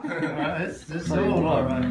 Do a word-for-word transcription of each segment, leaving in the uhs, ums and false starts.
it's, it's all all right.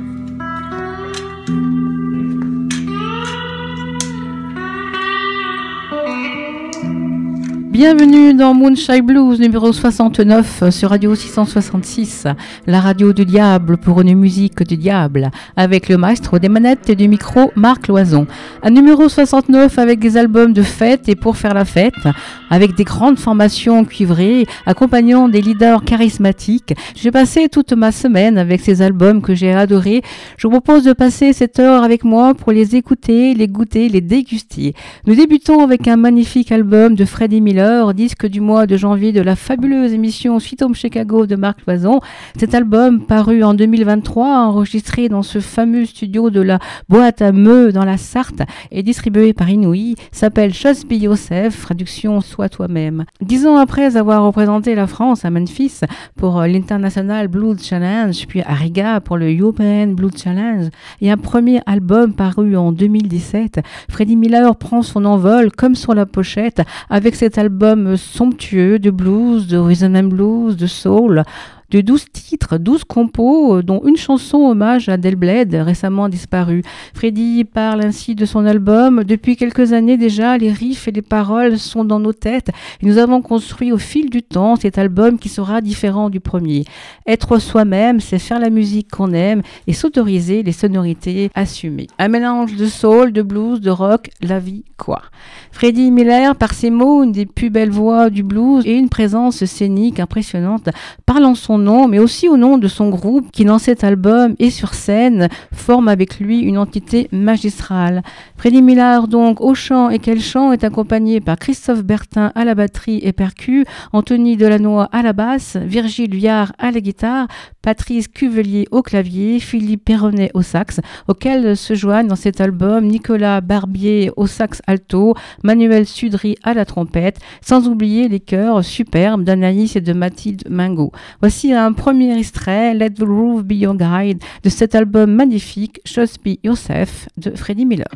Bienvenue dans Moonshine Blues numéro soixante-neuf sur Radio six cent soixante-six, la radio du diable pour une musique du diable, avec le maestro des manettes et du micro Marc Loison. Un numéro soixante-neuf avec des albums de fête et pour faire la fête, avec des grandes formations cuivrées, accompagnant des leaders charismatiques. J'ai passé toute ma semaine avec ces albums que j'ai adorés. Je vous propose de passer cette heure avec moi pour les écouter, les goûter, les déguster. Nous débutons avec un magnifique album de Freddie Miller, disque du mois de janvier de la fabuleuse émission Sweet Home Chicago de Marc Loison. Cet album, paru en deux mille vingt-trois, enregistré dans ce fameux studio de la Boîte à Meux dans la Sarthe et distribué par Inouï, s'appelle Just Be Yourself, traduction Sois toi-même. Dix ans après avoir représenté la France à Memphis pour l'International Blues Challenge, puis à Riga pour le European Blues Challenge, et un premier album paru en deux mille dix-sept, Freddie Miller prend son envol comme sur la pochette avec cet album album somptueux de blues, de rhythm and blues, de soul, de douze titres, douze compos, dont une chanson hommage à Del Blade, récemment disparu. Freddie parle ainsi de son album. Depuis quelques années déjà, les riffs et les paroles sont dans nos têtes et nous avons construit au fil du temps cet album qui sera différent du premier. Être soi-même, c'est faire la musique qu'on aime et s'autoriser les sonorités assumées. Un mélange de soul, de blues, de rock, la vie quoi. Freddie Miller, par ses mots, une des plus belles voix du blues et une présence scénique impressionnante, parle en son nom, mais aussi au nom de son groupe qui, dans cet album et sur scène, forme avec lui une entité magistrale. Freddie Miller, donc, au chant et quel chant, est accompagné par Christophe Bertin à la batterie et percus, Anthony Delannoy à la basse, Virgile Viard à la guitare, Patrice Cuvelier au clavier, Philippe Perronnet au sax, auxquels se joignent dans cet album Nicolas Barbier au sax alto, Manuel Sudry à la trompette, sans oublier les chœurs superbes d'Anaïs et de Mathilde Mingot. Voici un premier extrait, Let the Groove Be Your Guide, de cet album magnifique, Just Be Yourself, de Freddie Miller.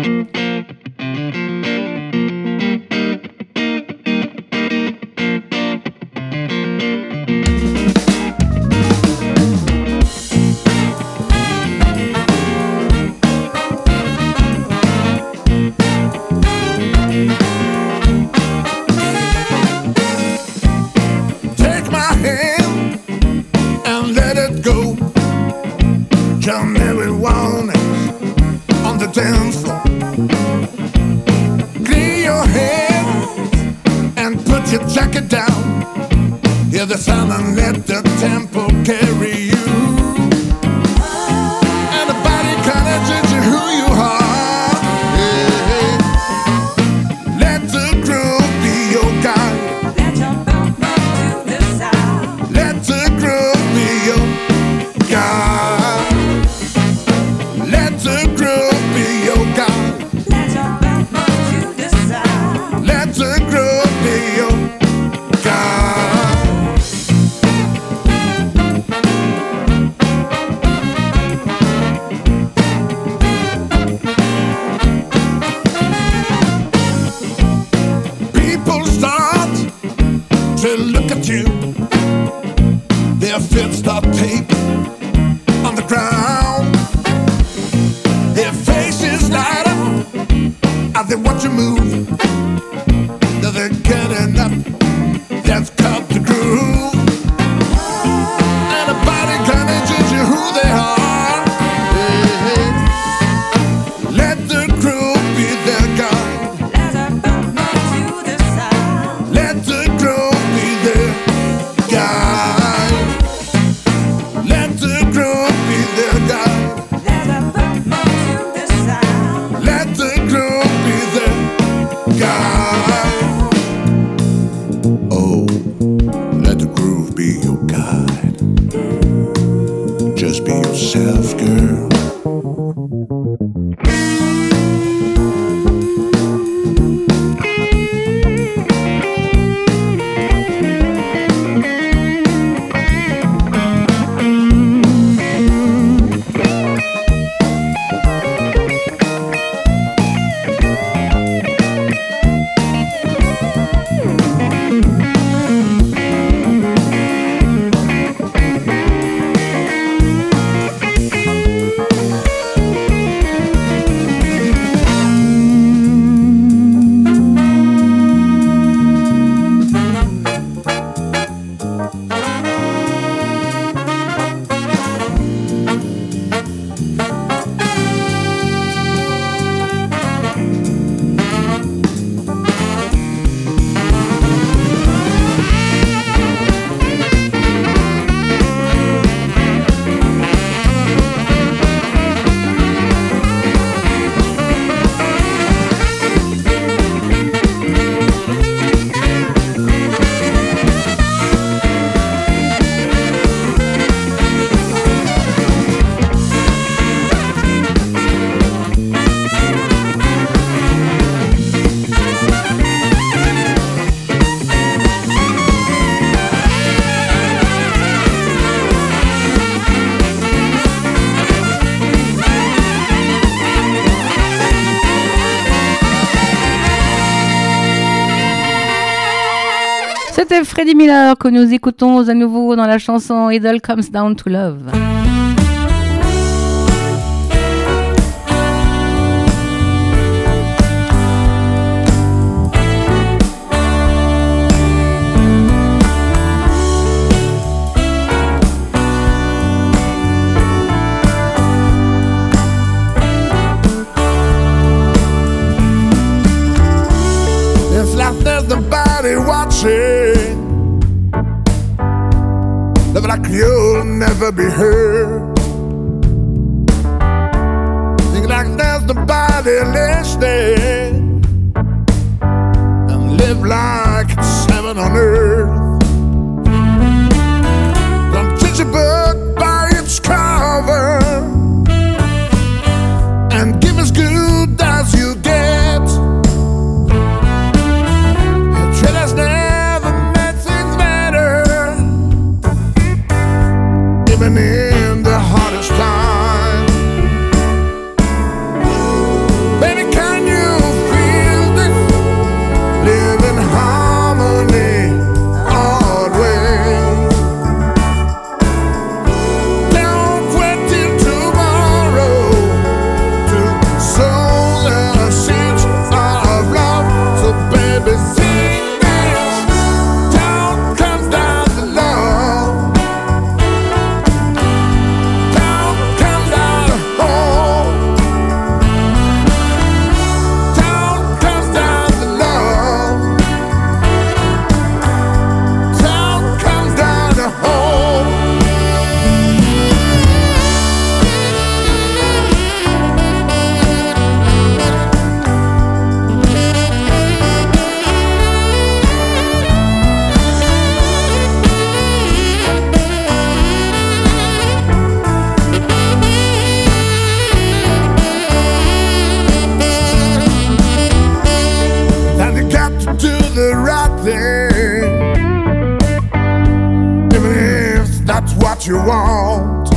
Come everyone on the dance floor. Clear your head and put your jacket down. Hear the sound and let the tempo carry you. And the body kinda change you who you are. Yeah. Let the groove be your guide. Let your bump up to the side. Let the groove be your guide. Their feet start taping on the ground. Their faces light up as they watch you move. Now they're getting up, that's called the groove. And the body kinda change you who they are. Yeah. Let the groove be their guide. Let her bump up to the side. Let the groove be their guide. Let the groove be their guide. Let her bump up to the side. Let the groove be their guide. Oh, let the groove be your guide. Just be yourself, girl. C'était Freddie Miller que nous écoutons à nouveau dans la chanson It All Comes Down to Love. It's like there's nobody watching. Love like you'll never be heard. Think like there's nobody listening. And live like it's heaven on earth. Don't judge a book by its cover. And give as good as you get. It has never made things better, even in the hardest time. Baby, can you feel this? Live in harmony always. Don't wait till tomorrow to sow the seeds of love. So baby, sing. What you want,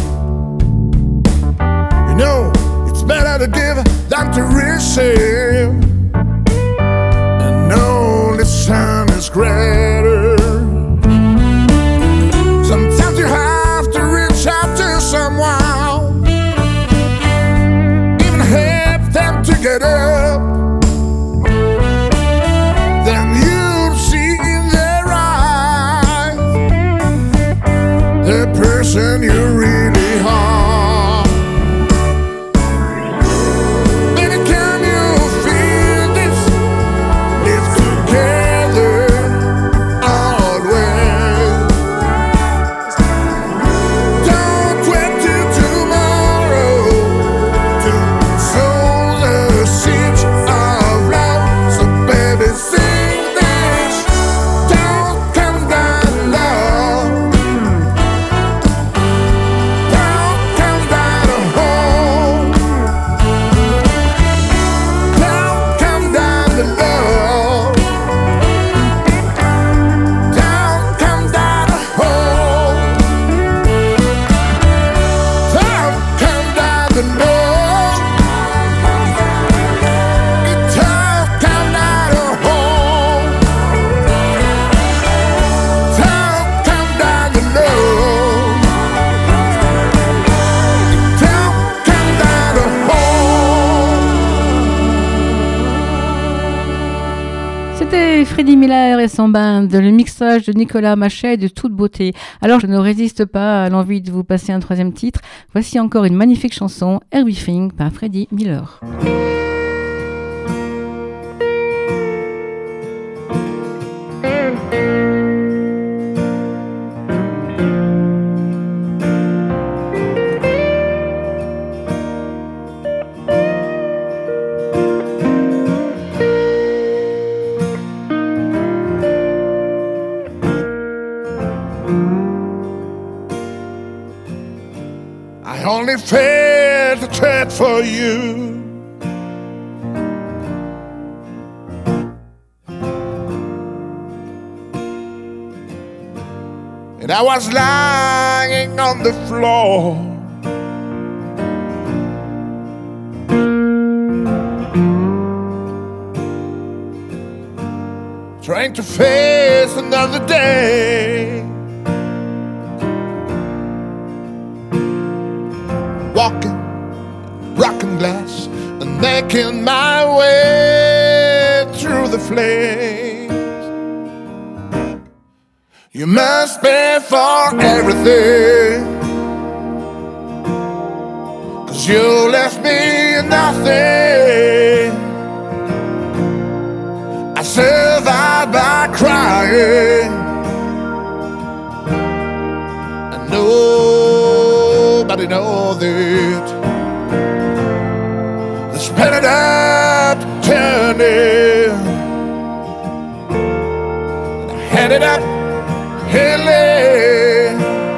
you know, it's better to give than to receive, and no listen is greater. Sometimes you have to reach out to someone, even help them to get up. Then you'll see in their eyes the person you really are. Baby, can you feel this? Live together always. Don't wait till tomorrow to sow the seeds of love. So baby, sing this. Don't come down low. Freddie Miller et son band, le mixage de Nicolas Machet de toute beauté. Alors je ne résiste pas à l'envie de vous passer un troisième titre. Voici encore une magnifique chanson, Everything par Freddie Miller. I only felt a threat for you. And I was lying on the floor. trying to face another day. Walking, rocking glass, and making my way through the flames. You must pay for everything, 'cause you left me nothing. I survived by crying, and nobody knows it. The spinning up, turning, headed up, healing.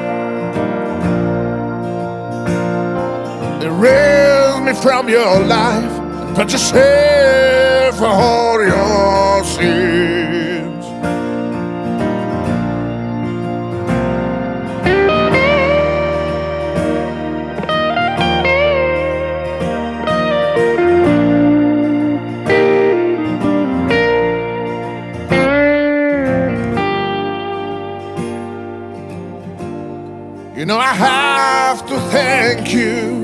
Erase me from your life and put yourself for all your sins. You know I have to thank you.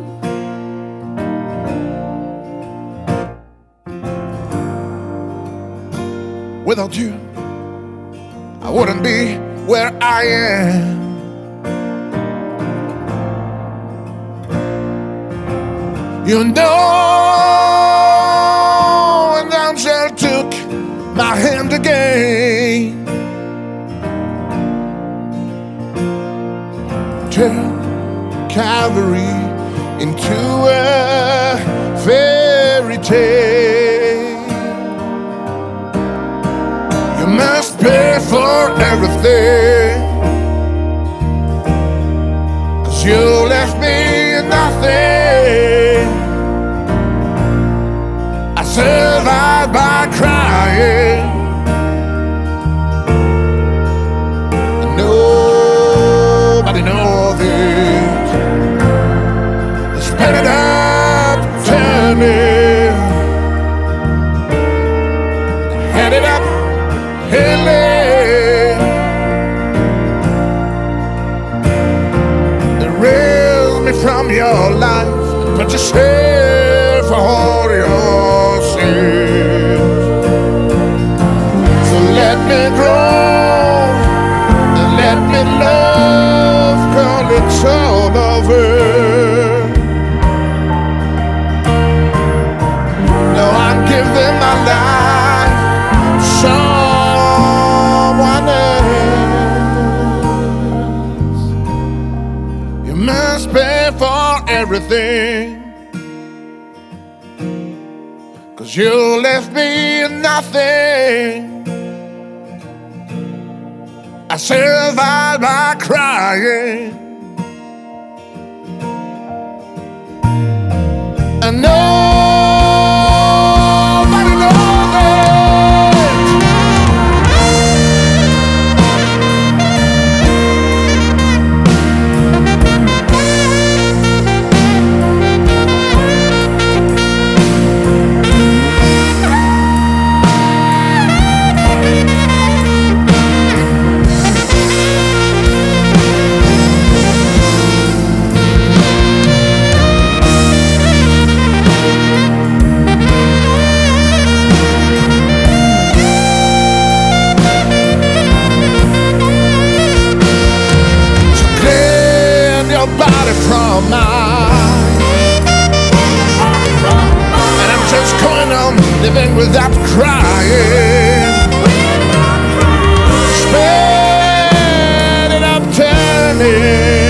Without you, I wouldn't be where I am. You know, an angel took my hand again. Turn Calvary into a fairy tale. You must pay for everything, 'cause you left me nothing. I survived by crying, and nobody knows it. The spinning up, turning, headed up, healing. Erase me from your life, but you share for all your sins. So let me grow and let me love, 'cause it's all over. Now I'm giving my life to someone else. You must pay for everything, 'cause you left me nothing. I survived by crying, and nobody knows it. Body from mine, and I'm just going on living without crying. Spinning up, turning.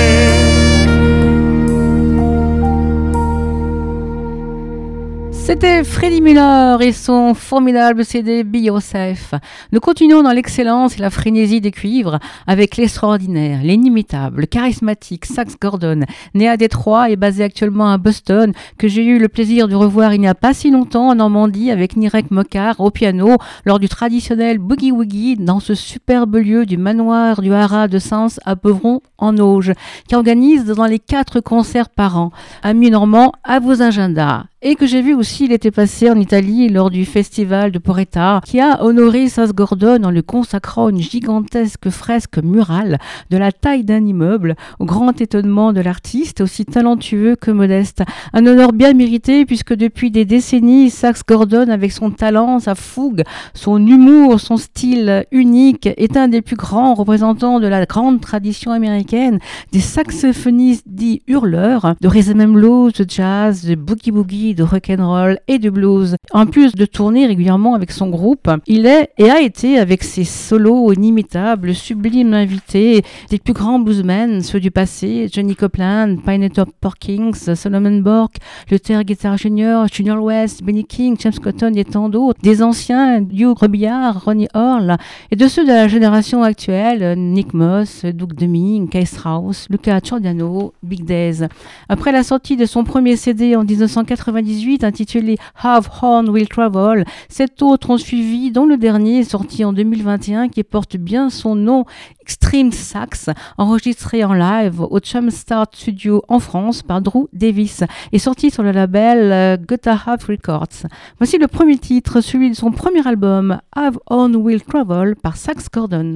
C'était Freddie Muller et son formidable C D Be Yourself. Nous continuons dans l'excellence et la frénésie des cuivres avec l'extraordinaire, l'inimitable, le charismatique Sax Gordon, né à Détroit et basé actuellement à Boston, que j'ai eu le plaisir de revoir il n'y a pas si longtemps en Normandie avec Nirek Mokar au piano lors du traditionnel Boogie Woogie dans ce superbe lieu du manoir du Haras de Sens à Beuvron en Auge, qui organise dans les quatre concerts par an. Amis normands, à vos agendas. et que j'ai vu aussi, il était passé en Italie lors du festival de Porretta, qui a honoré Sas Gordon en lui consacrant une gigantesque fresque murale de la taille d'un immeuble, au grand étonnement de l'artiste, aussi talentueux que modeste. Un honneur bien mérité, puisque depuis des décennies, Sas Gordon, avec son talent, sa fougue, son humour, son style unique, est un des plus grands représentants de la grande tradition américaine, des saxophonistes dits hurleurs, de rhythm and blues, de jazz, de boogie-boogie, de rock'n'roll et de blues. En plus de tourner régulièrement avec son groupe, il est et a été, avec ses solos inimitables, sublimes invités, des plus grands bluesmen, ceux du passé, Johnny Copeland, Pineapple Perkins, Solomon Burke, Luther Guitar Junior, Junior West, Benny King, James Cotton et tant d'autres, des anciens, Hugh Robillard, Ronnie Earl, et de ceux de la génération actuelle, Nick Moss, Doug Deming, Keith Strauss, Luca Giordano, Big Days. Après la sortie de son premier C D en dix-neuf cent quatre-vingt-dix-huit intitulé Have Horn Will Travel, sept autres ont suivi, dont le dernier sorti en deux mille vingt et un qui porte bien son nom, Extreme Sax, enregistré en live au Jumpstart Studio en France par Drew Davis et sorti sur le label euh, Gotta Have Records. Voici le premier titre, celui de son premier album Have Horn Will Travel par Sas Gordon.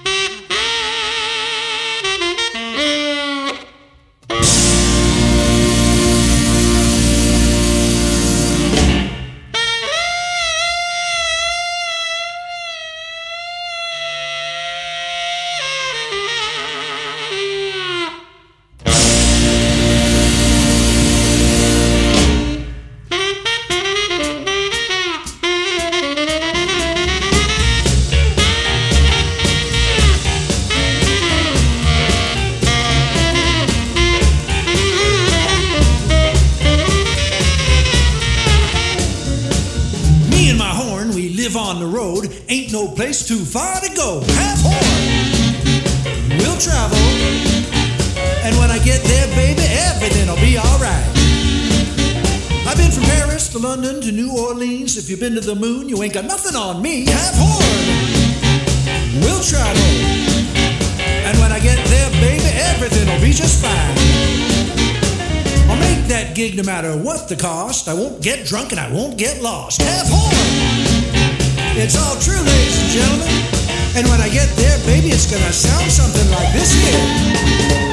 Ain't no place too far to go. Have horn, we'll travel, and when I get there, baby, everything'll be alright. I've been from Paris to London to New Orleans. If you've been to the moon, you ain't got nothing on me. Have horn, we'll travel, and when I get there, baby, everything'll be just fine. I'll make that gig no matter what the cost. I won't get drunk and I won't get lost. Have horn. It's all true, ladies and gentlemen. And when I get there, baby, it's gonna sound something like this here.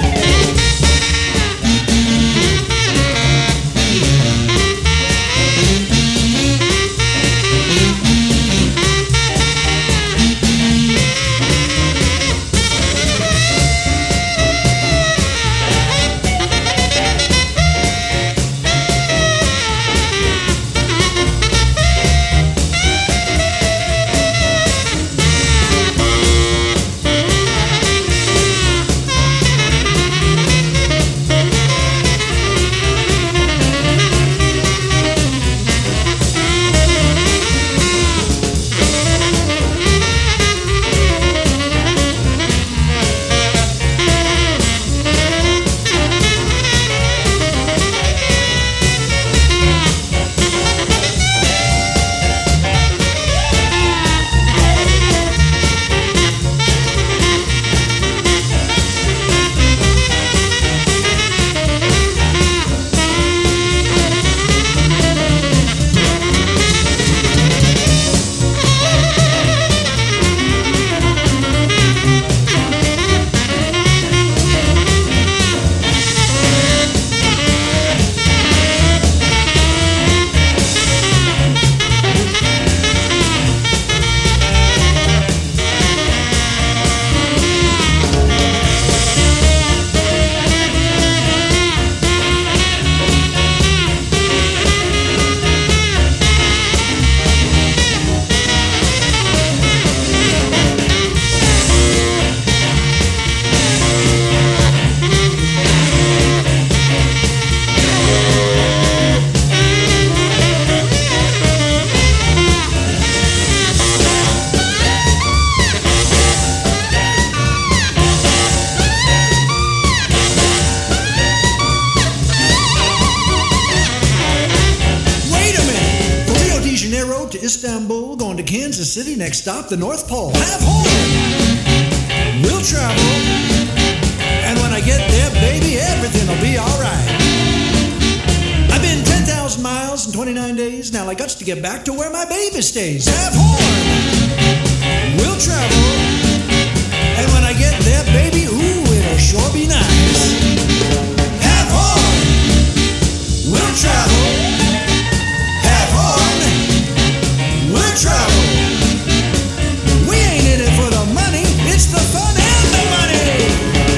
Istanbul, going to Kansas City, next stop, the North Pole. Have horn, we'll travel, and when I get there, baby, everything'll be alright. I've been ten thousand miles twenty-nine days. Now I got to get back to where my baby stays. Have horn, we'll travel. And when I get there, baby, ooh, it'll sure be nice. Have horn, we'll travel. Have horn, we'll travel. We ain't in it for the money, it's the fun and the money.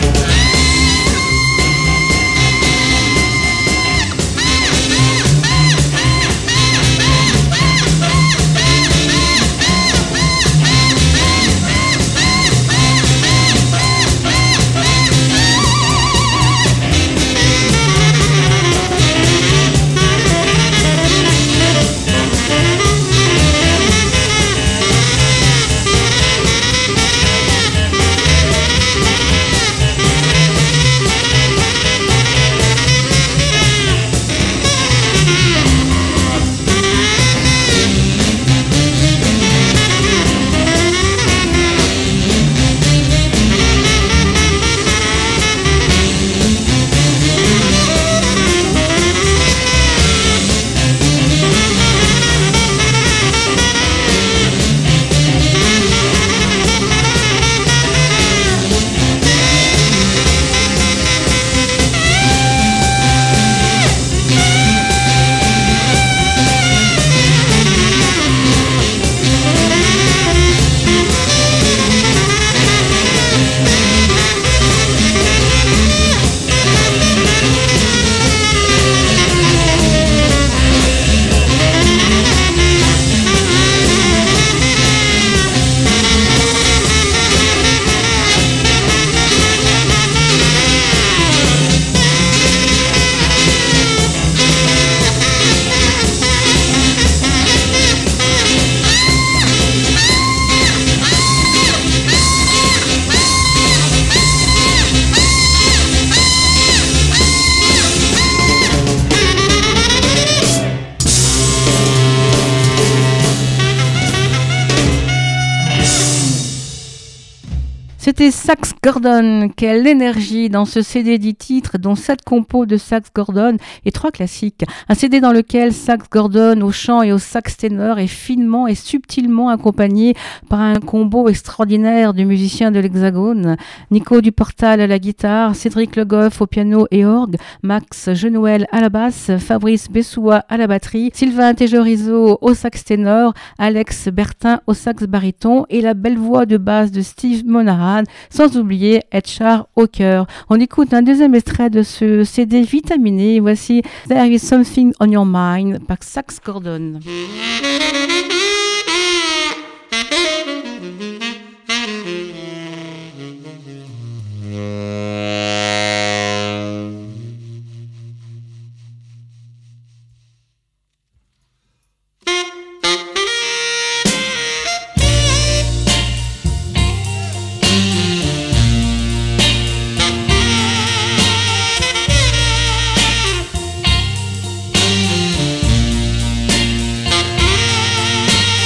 C'était Sax Gordon. Quelle énergie dans ce C D dix titres, dont sept compos de Sax Gordon et trois classiques. Un C D dans lequel Sax Gordon au chant et au sax ténor est finement et subtilement accompagné par un combo extraordinaire de musiciens de l'Hexagone. Nico Duportal à la guitare, Cédric Le Goff au piano et orgue, Max Genouel à la basse, Fabrice Bessoua à la batterie, Sylvain Tejorizo au sax ténor, Alex Bertin au sax baryton et la belle voix de basse de Steve Monahan, sans oublier Edgar au chœur. On écoute un deuxième extrait de ce C D vitaminé. Voici There is Something on Your Mind par Sax Gordon. Thank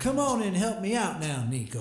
Come on and help me out now, Nico.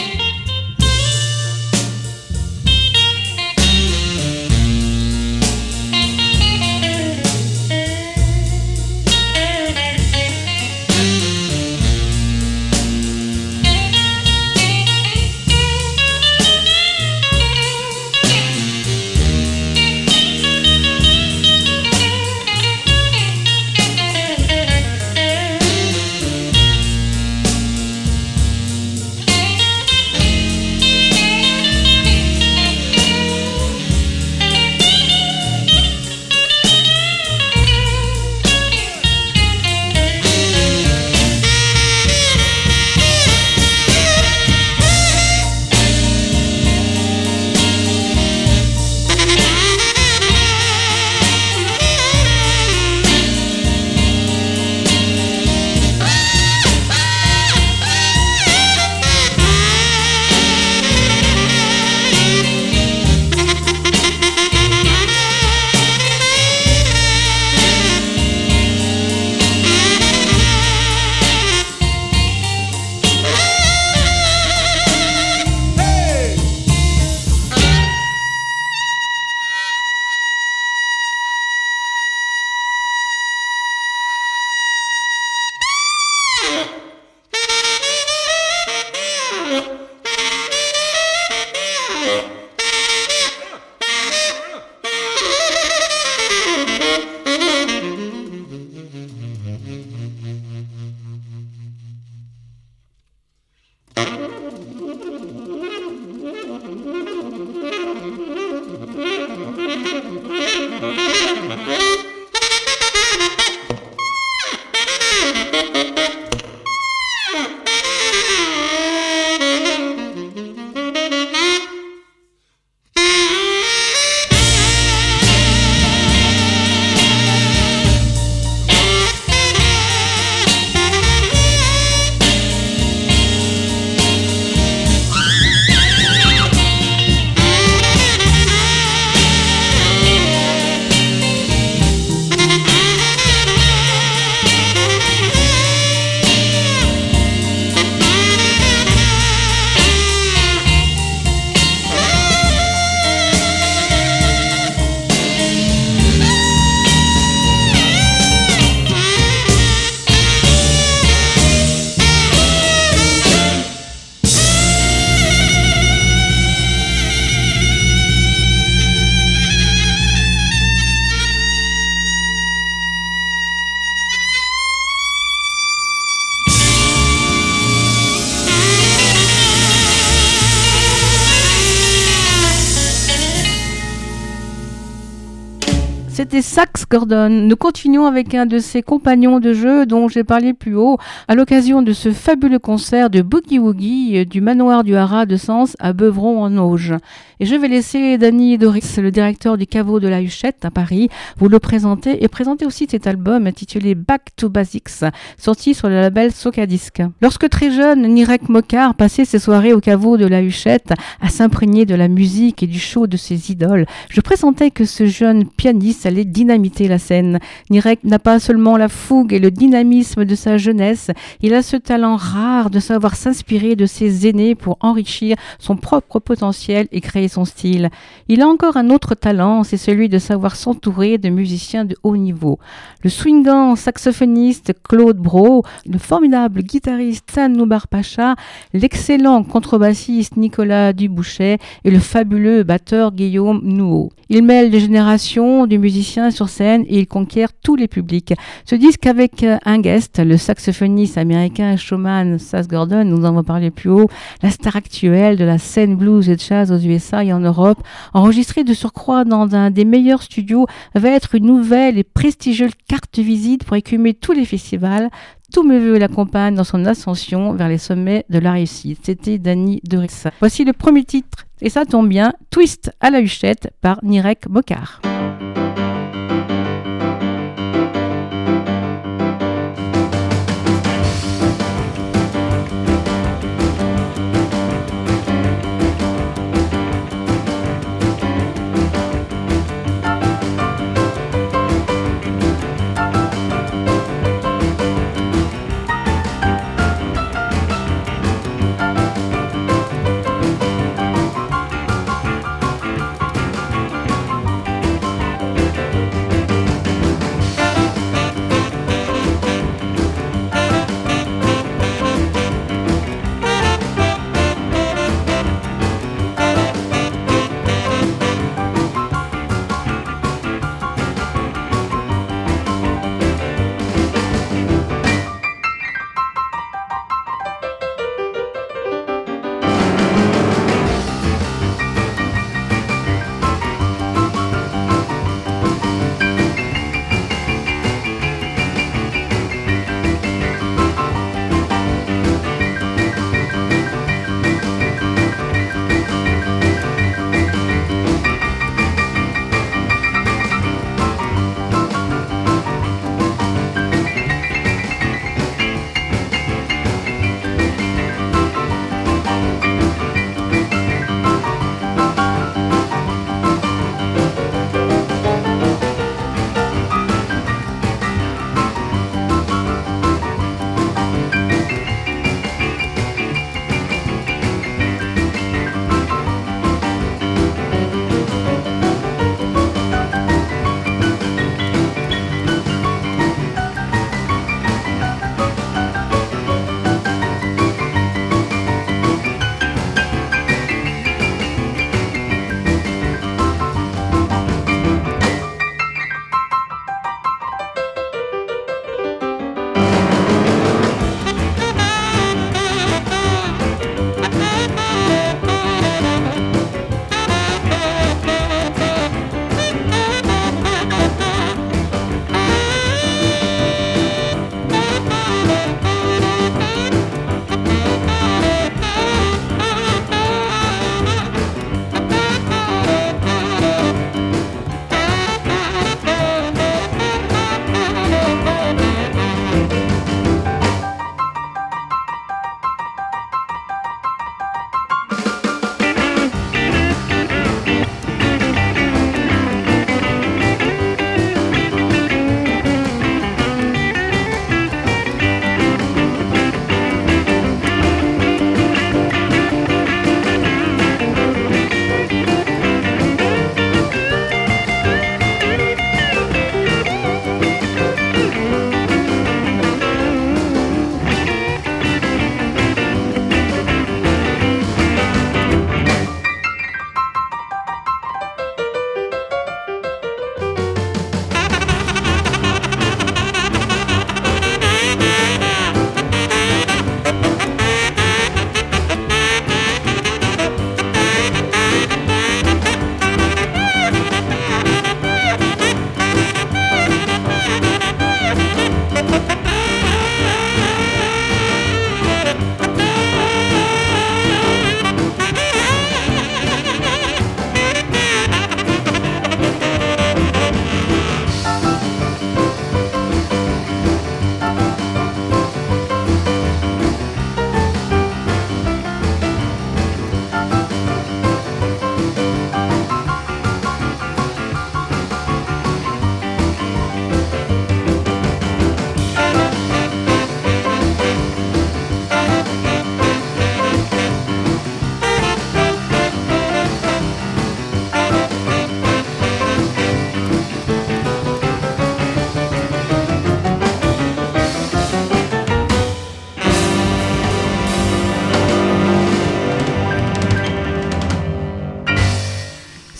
C'était Sax Gordon. Nous continuons avec un de ses compagnons de jeu dont j'ai parlé plus haut à l'occasion de ce fabuleux concert de Boogie Woogie du manoir du Haras de Sens à Beuvron-en-Auge. Et je vais laisser Danny Doris, le directeur du caveau de la Huchette à Paris, vous le présenter et présenter aussi cet album intitulé Back to Basics, sorti sur le label Socadisc. Lorsque très jeune, Nirek Mokar passait ses soirées au caveau de la Huchette à s'imprégner de la musique et du show de ses idoles, je pressentais que ce jeune pianiste allait dynamiter la scène. Nirek n'a pas seulement la fougue et le dynamisme de sa jeunesse, il a ce talent rare de savoir s'inspirer de ses aînés pour enrichir son propre potentiel et créer son style. Il a encore un autre talent, c'est celui de savoir s'entourer de musiciens de haut niveau. Le swingant saxophoniste Claude Brault, le formidable guitariste Sanoubar Pacha, l'excellent contrebassiste Nicolas Dubouchet et le fabuleux batteur Guillaume Nouveau. Il mêle les générations de musiciens sur scène et il conquiert tous les publics. Ce disque avec un guest, le saxophoniste américain showman Sax Gordon, nous en avons parlé plus haut, la star actuelle de la scène blues et jazz aux U S A et en Europe, enregistré de surcroît dans un des meilleurs studios, va être une nouvelle et prestigieuse carte visite pour écumer tous les festivals. Tous mes voeux l'accompagnent dans son ascension vers les sommets de la réussite. C'était Danny Doris. Voici le premier titre, et ça tombe bien, Twist à la Huchette par Nirek Mokar.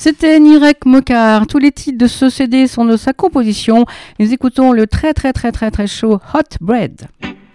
C'était Nirek Mokar. Tous les titres de ce C D sont de sa composition. Nous écoutons le très très très très très chaud Hot Bread.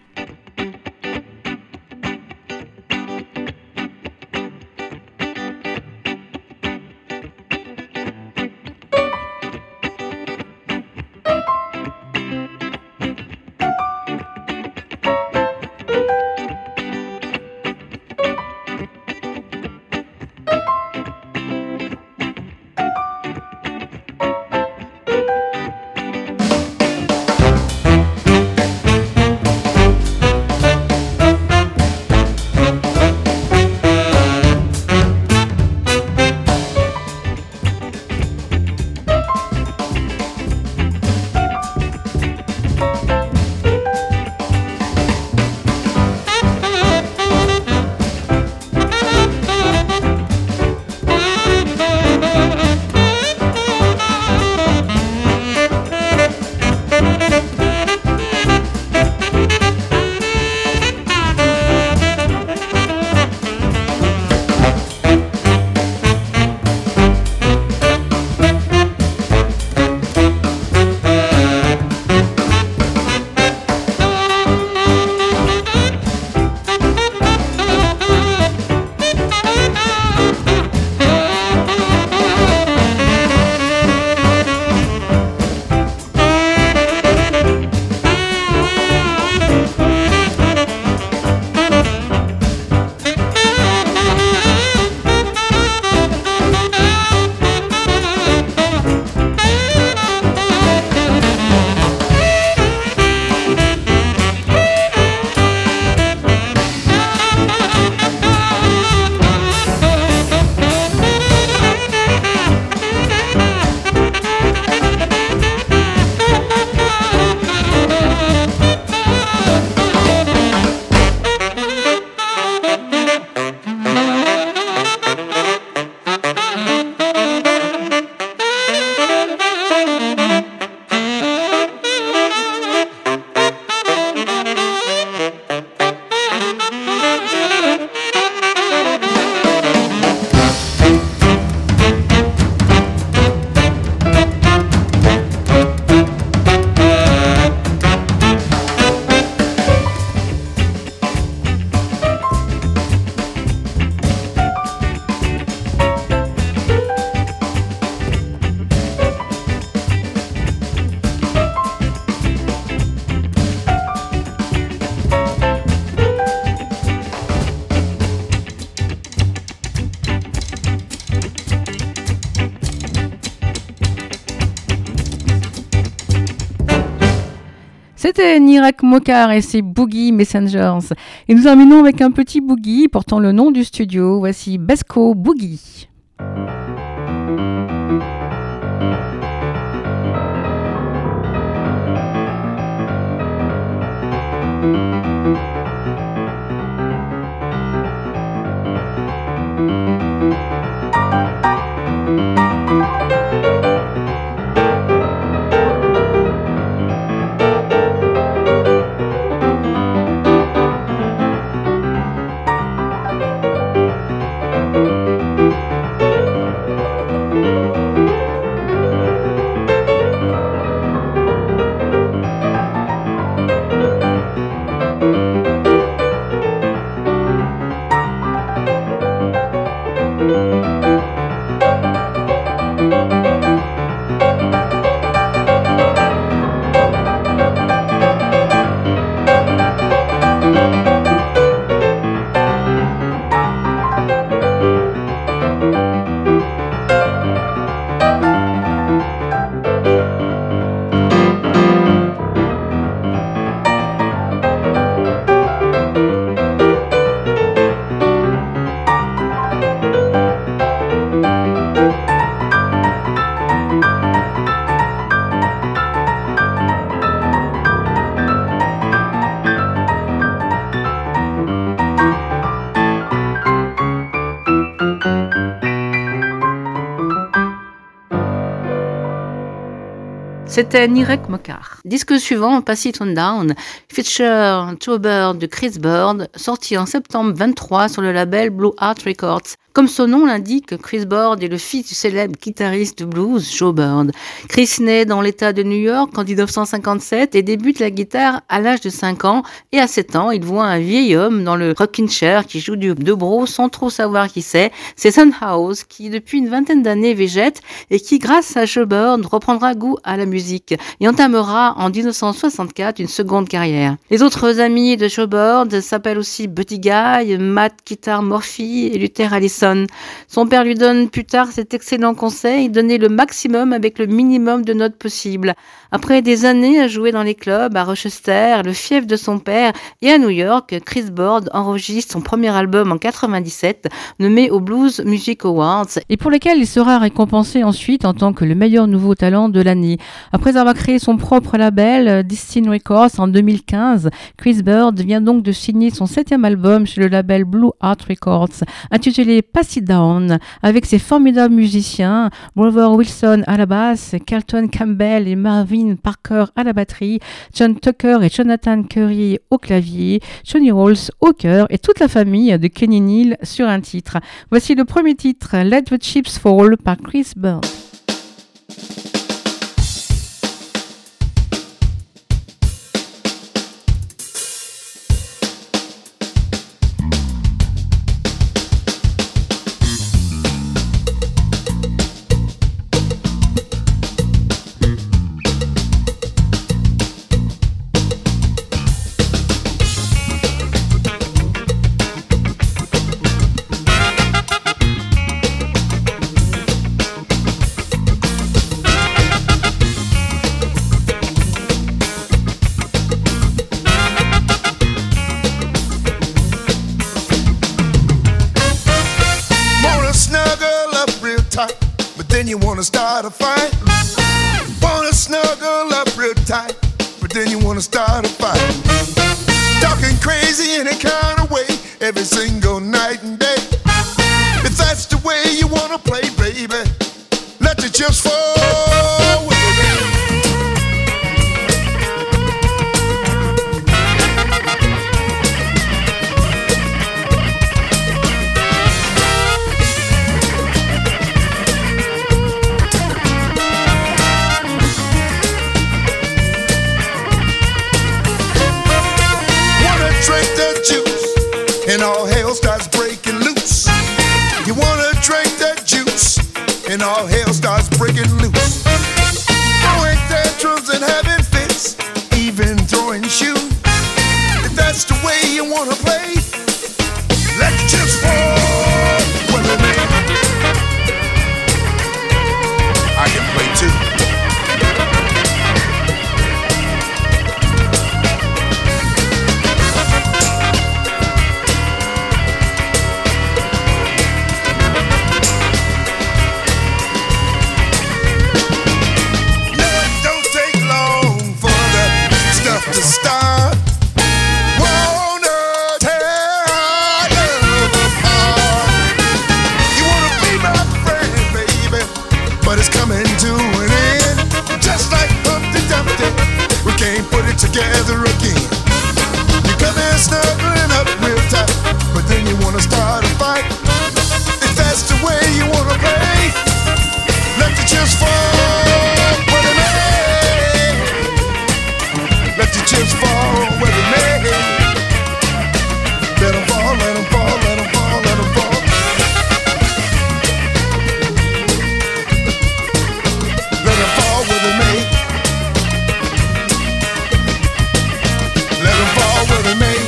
C'était Nirek Mokar et ses Boogie Messengers. Et nous terminons avec un petit boogie portant le nom du studio. Voici Besco Boogie. C'était Nirek Mokar. Disque suivant, Pass It On Down, feature Two Bird de Chris Bird, sorti en septembre vingt-trois sur le label Blue Heart Records. Comme son nom l'indique, Chris Bird est le fils du célèbre guitariste de blues Joe Bird. Chris naît dans l'État de New York en dix-neuf cent cinquante-sept et débute la guitare à l'âge de cinq ans. Et à sept ans, il voit un vieil homme dans le rocking chair qui joue du dobro sans trop savoir qui c'est. C'est Son House qui, depuis une vingtaine d'années, végète et qui, grâce à Joe Bird, reprendra goût à la musique et entamera en dix-neuf cent soixante-quatre une seconde carrière. Les autres amis de Joe Bird s'appellent aussi Buddy Guy, Matt Guitar Murphy et Luther Allison. Son père lui donne plus tard cet excellent conseil: donner le maximum avec le minimum de notes possible. Après des années à jouer dans les clubs à Rochester, le fief de son père, et à New York, Chris Bird enregistre son premier album en quatre-vingt-dix-sept, nommé aux Blues Music Awards, et pour lequel il sera récompensé ensuite en tant que le meilleur nouveau talent de l'année. Après avoir créé son propre label, Destin Records, en deux mille quinze, Chris Bird vient donc de signer son septième album chez le label Blue Art Records, intitulé Pass It Down, avec ses formidables musiciens, Grover Wilson à la basse, Carlton Campbell et Marvin Parker à la batterie, John Tucker et Jonathan Curry au clavier, Johnny Rolls au chœur et toute la famille de Kenny Neal sur un titre. Voici le premier titre, Let the Chips Fall par Chris Bird. You wanna start a fight, wanna snuggle up real tight, but then you wanna start a fight, talking crazy in a kind of way, every single night and day. If that's the way you wanna play, baby, let the chips fall with the rain. And all hell starts breaking loose. You wanna drink that juice, and all hell starts breaking loose. Throwing tantrums and having fits, even throwing shoes. If that's the way you wanna play, let the chips fall. Well, it may. I can play too. Together again. You come in snuggling up real tight, but then you wanna start a fight. If that's the way you wanna play, let the chips fall where they may. Let the chips fall where they may. Let them fall, let them fall, let them fall, let them fall. Let them fall where they may. Where they may.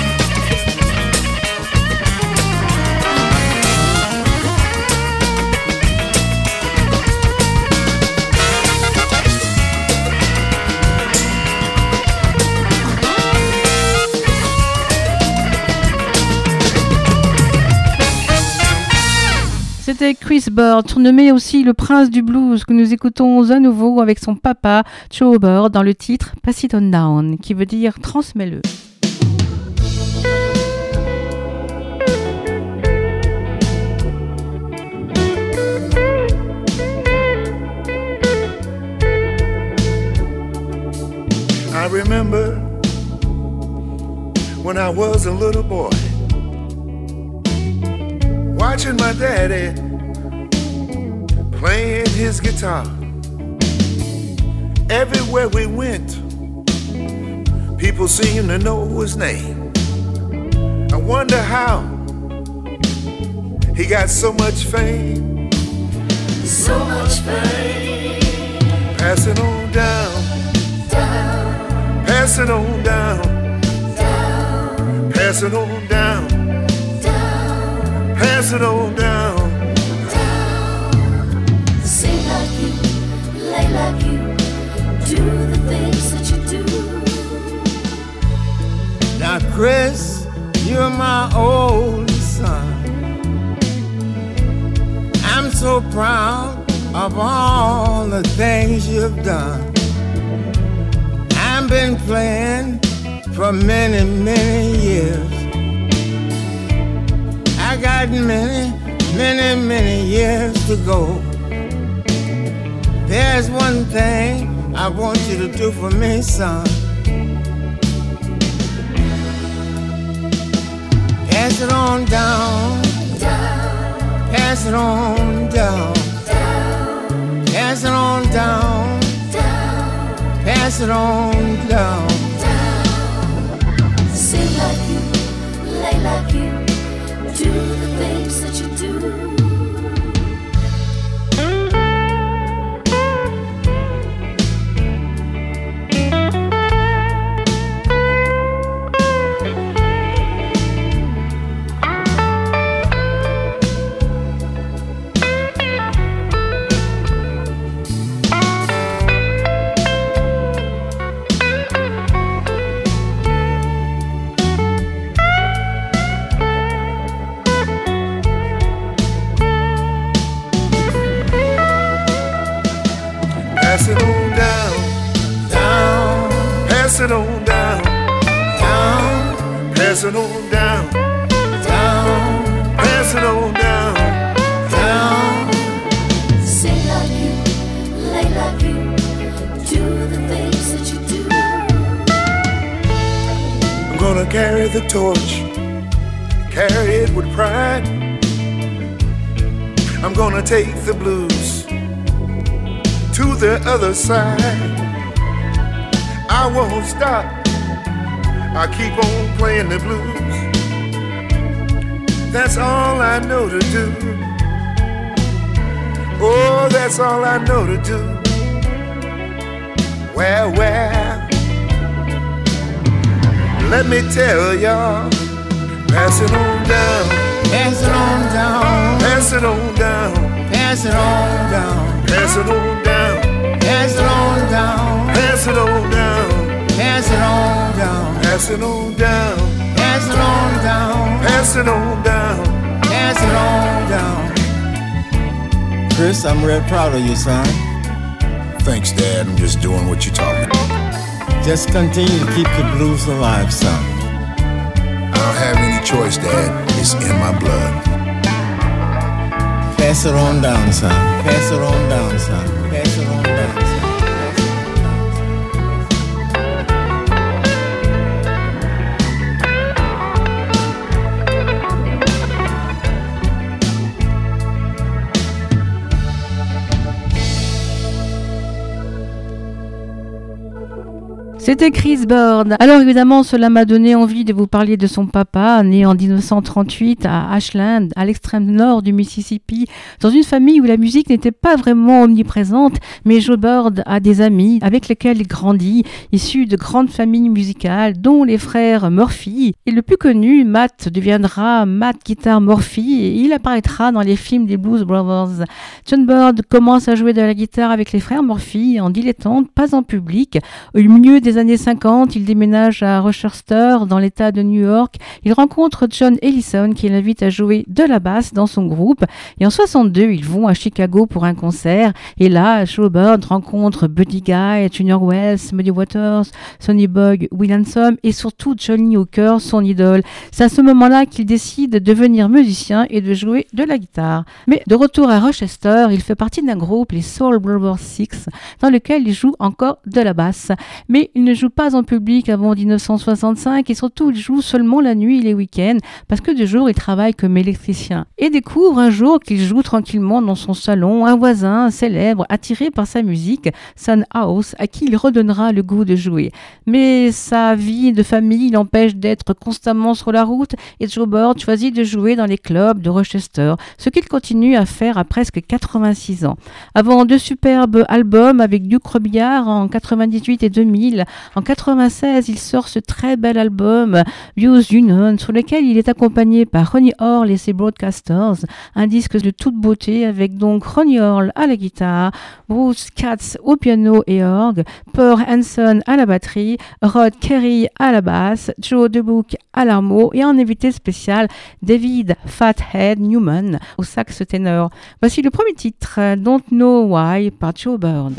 C'était Chris Bird, surnommé aussi le prince du blues, que nous écoutons à nouveau avec son papa, Joe Bird, dans le titre Pass It On Down, qui veut dire transmets-le. I remember when I was a little boy, watching my daddy playing his guitar. Everywhere we went, people seem to know his name. I wonder how he got so much fame. So much fame. Pass it on down, Down, pass it on down, down, pass it on down, down, pass it on down. down. Sing like you, play like you, do the things that you do. Now, Chris, you're my oldest son. I'm so proud of all the things you've done. I've been playing for many, many years. I got many, many, many years to go. There's one thing I want you to do for me, son. Pass it on down, Down, pass it on down, down, pass it on down, down, pass it on down. down. Sing like you, play like you, do the things that you do. Pass it on down, Down, pass it on down, down, pass it on down, down, pass it on down. down. Sing like you, play like you, do the things that you do. I'm gonna carry the torch, carry it with pride. I'm gonna take the blues to the other side. I won't stop, I keep on playing the blues. That's all I know to do. Oh, that's all I know to do. Well, well, let me tell y'all, pass it on down, Pass it on down, pass it on down, pass it on down, pass it on down, pass it on down, pass it on down, pass it on down, pass it on down, pass it on down, pass it on down. pass it on down. Chris, I'm real proud of you, son. Thanks, Dad. I'm just doing what you're talking. Just continue to keep the blues alive, son. I don't have any choice, Dad. It's in my blood. Pass it on down, son. Pass it on down, son. Pass it on down, son. C'était Chris Bird. Alors évidemment, cela m'a donné envie de vous parler de son papa, né en dix-neuf cent trente-huit à Ashland, à l'extrême nord du Mississippi, dans une famille où la musique n'était pas vraiment omniprésente, mais Joe Bird a des amis avec lesquels il grandit, issus de grandes familles musicales, dont les frères Murphy. Et le plus connu, Matt, deviendra Matt Guitar Murphy et il apparaîtra dans les films des Blues Brothers. John Bird commence à jouer de la guitare avec les frères Murphy en dilettante, pas en public. Au milieu des années cinquante, il déménage à Rochester, dans l'État de New York. Il rencontre John Ellison qui l'invite à jouer de la basse dans son groupe. Et en soixante-deux, ils vont à Chicago pour un concert. Et là, Joe Bird rencontre Buddy Guy, Junior Wells, Muddy Waters, Sonny Boy Williamson et surtout Johnny Hooker, son idole. C'est à ce moment-là qu'il décide de devenir musicien et de jouer de la guitare. Mais de retour à Rochester, il fait partie d'un groupe, les Soul Brothers Six, dans lequel il joue encore de la basse. Mais il ne joue pas en public avant dix-neuf cent soixante-cinq et surtout il joue seulement la nuit et les week-ends parce que de jour il travaille comme électricien. Et découvre un jour qu'il joue tranquillement dans son salon un voisin célèbre attiré par sa musique, Son House, à qui il redonnera le goût de jouer. Mais sa vie de famille l'empêche d'être constamment sur la route et Joe Bird choisit de jouer dans les clubs de Rochester, ce qu'il continue à faire à presque quatre-vingt-six ans. Avant deux superbes albums avec Duke Robillard en quatre-vingt-dix-huit et deux mille, en quatre-vingt-seize, il sort ce très bel album Use Union, sur lequel il est accompagné par Ronnie Orle et ses Broadcasters, un disque de toute beauté avec donc Ronnie Orle à la guitare, Bruce Katz au piano et orgue, Pearl Hanson à la batterie, Rod Kerry à la basse, Joe DeBook à l'armo et un invité spécial, David Fathead Newman au sax ténor. Voici le premier titre, Don't Know Why par Joe Bird.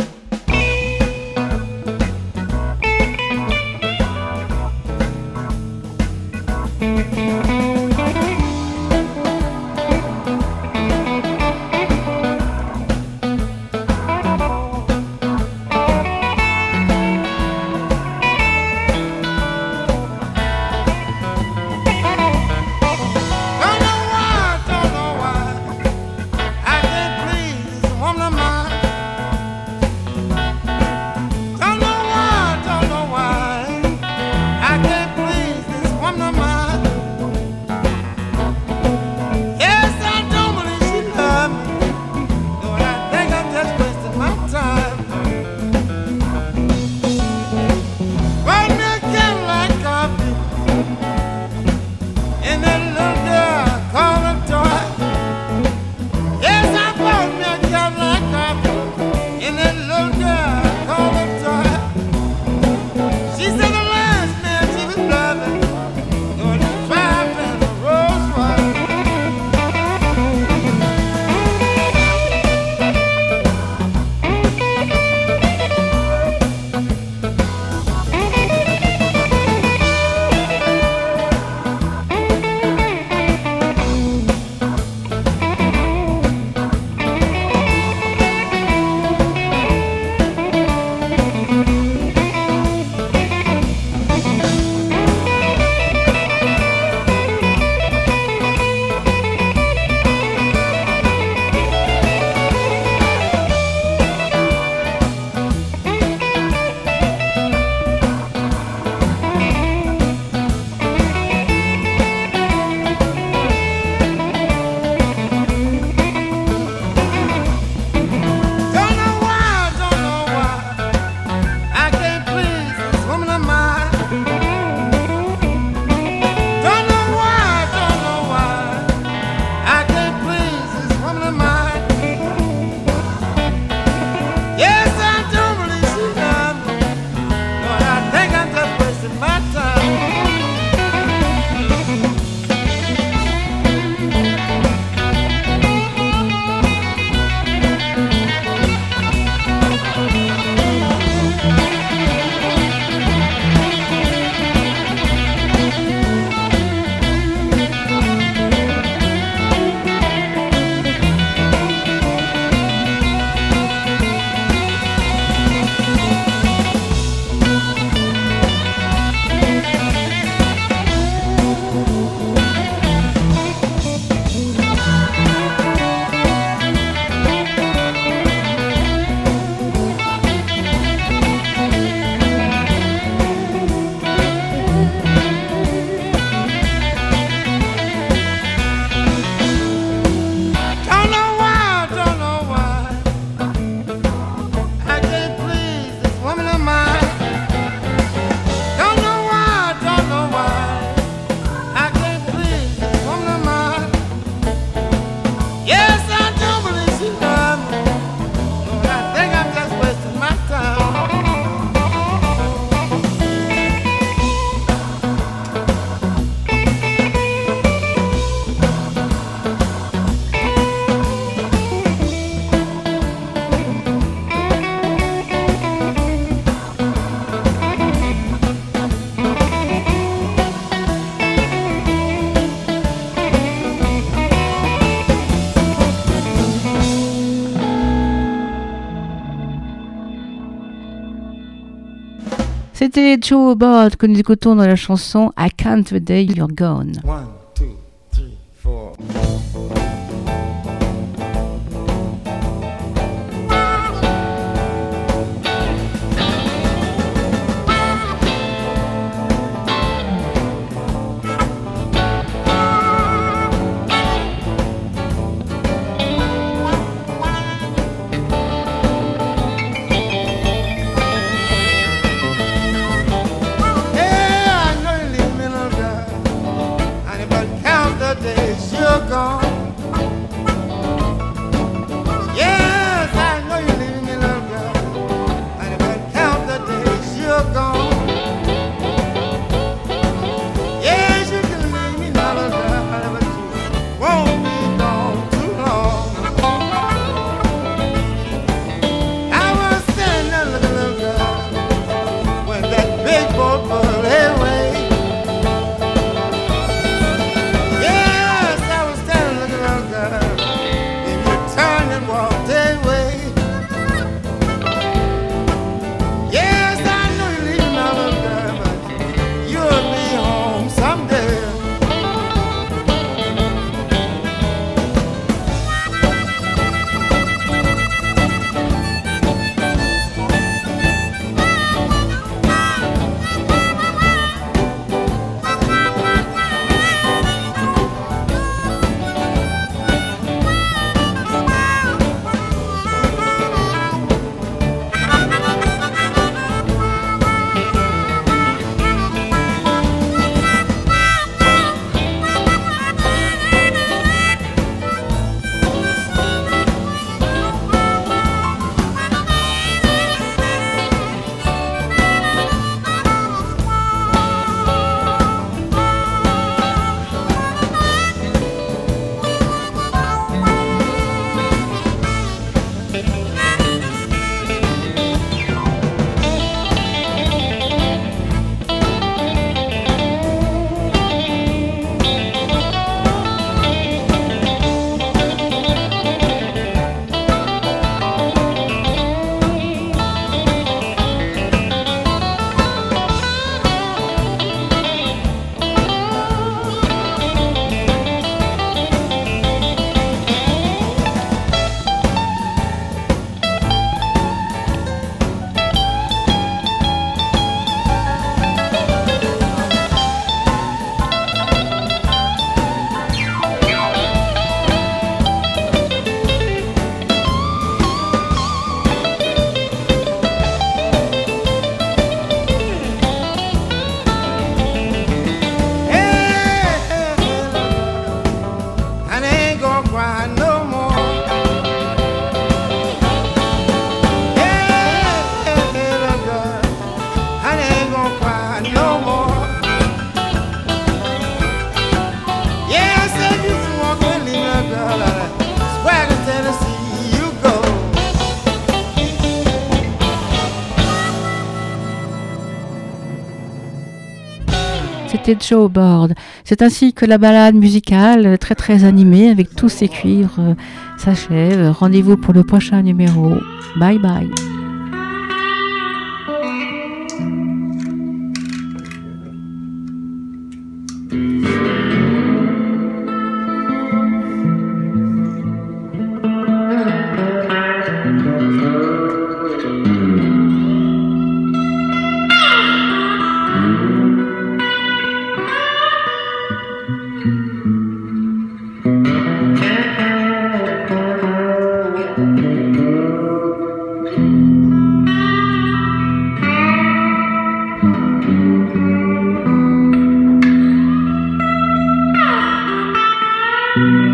C'était Joe Bob que nous écoutons dans la chanson I Can't the Day You're Gone. One, two, three, four. C'était Joe Bob. C'est ainsi que la balade musicale, très très animée, avec tous ses cuivres, euh, s'achève. Rendez-vous pour le prochain numéro. Bye bye. Thank you.